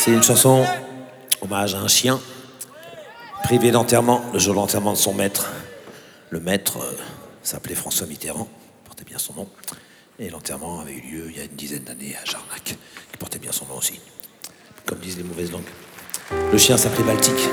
C'est une chanson hommage à un chien privé d'enterrement le jour de l'enterrement de son maître. Le maître s'appelait François Mitterrand, portait bien son nom. Et l'enterrement avait eu lieu il y a une dizaine d'années à Jarnac, qui portait bien son nom aussi, comme disent les mauvaises langues. Le chien s'appelait Baltique.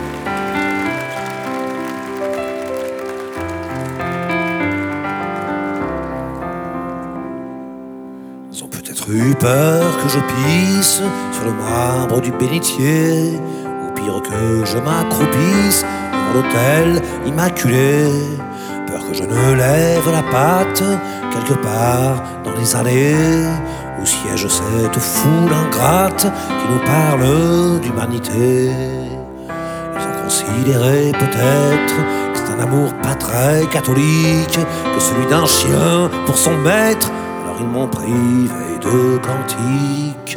Ils ont peut-être eu peur que je pisse sur le marbre du bénitier, ou pire que je m'accroupisse dans l'autel immaculé. Peur que je ne lève la patte quelque part dans les allées où siège cette foule ingrate qui nous parle d'humanité. Ils ont considéré peut-être que c'est un amour pas très catholique que celui d'un chien pour son maître. Alors ils m'ont privé de cantiques.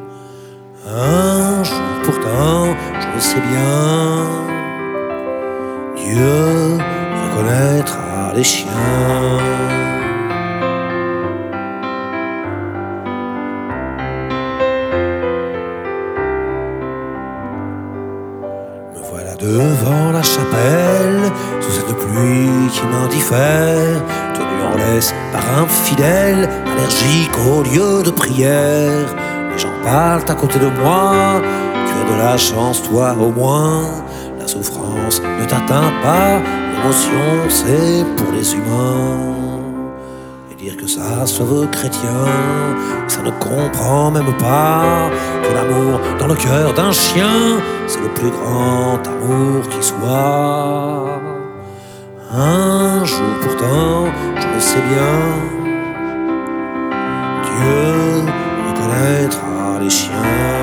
Un jour pourtant, je le sais bien, Dieu reconnaîtra les chiens. Me voilà devant la chapelle, sous cette pluie qui m'indiffère, tenu en laisse par un fidèle, allergique au lieu de prière. Les gens parlent à côté de moi, tu as de la chance toi au moins. La souffrance ne t'atteint pas, l'émotion c'est pour les humains. Et dire que ça se veut chrétien, ça ne comprend même pas que l'amour dans le cœur d'un chien, c'est le plus grand amour qui soit. Un jour pourtant, je le sais bien, Dieu reconnaîtra les chiens.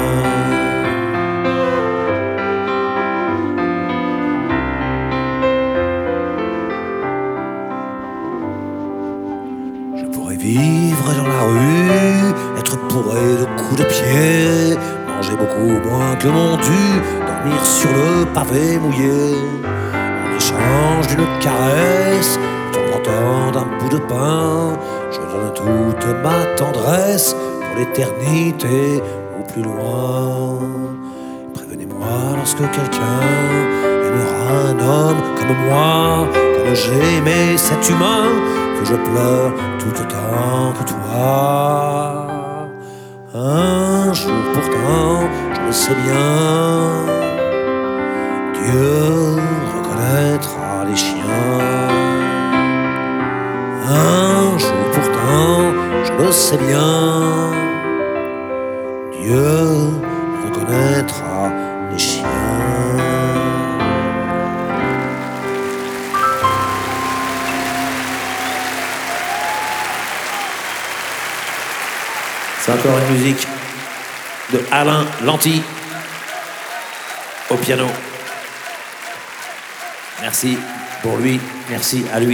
Je pourrais vivre dans la rue, être bourré de coups de pied, manger beaucoup moins que mon dû, dormir sur le pavé mouillé. En échange d'une caresse, de temps en temps d'un bout de pain, je donne toute ma tendresse pour l'éternité ou plus loin. Prévenez-moi lorsque quelqu'un aimera un homme comme moi, comme j'ai aimé cet humain, que je pleure tout autant que toi. Un jour pourtant, je le sais bien, Dieu reconnaîtra les chiens. Un jour pourtant, je le sais bien, Dieu reconnaîtra les chiens. C'est encore une musique de Alain Lanty au piano. Merci pour lui, merci à lui.